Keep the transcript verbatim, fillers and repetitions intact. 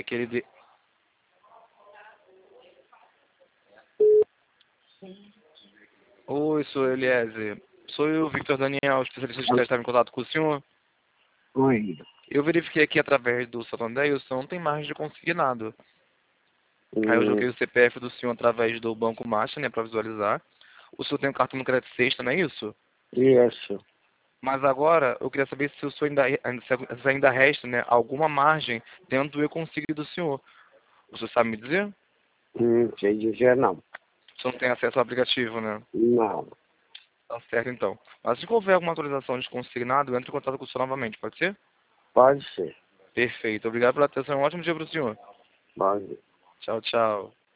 que ele... De... Oi, senhor Eliezer. Sou eu, Victor Daniel, especialista de crédito, estava em contato com o senhor. Oi. Eu verifiquei aqui através do Santander e o senhor não tem margem de consignado. Aí eu Hum, joguei o C P F do senhor através do Banco Master, né, para visualizar. O senhor tem um cartão no crédito sexta, não é isso? isso. Mas agora, eu queria saber se o senhor ainda, ainda- se ainda resta, né, alguma margem dentro do eu consigo do senhor. O senhor sabe me dizer? Hum, sei dizer não. O senhor não tem acesso ao aplicativo, né? Não. Tá certo, então. Mas se houver alguma atualização de consignado, entre em contato com o senhor novamente, pode ser? Pode ser. Perfeito. Obrigado pela atenção. Um ótimo dia para o senhor. Pode. Tchau, tchau.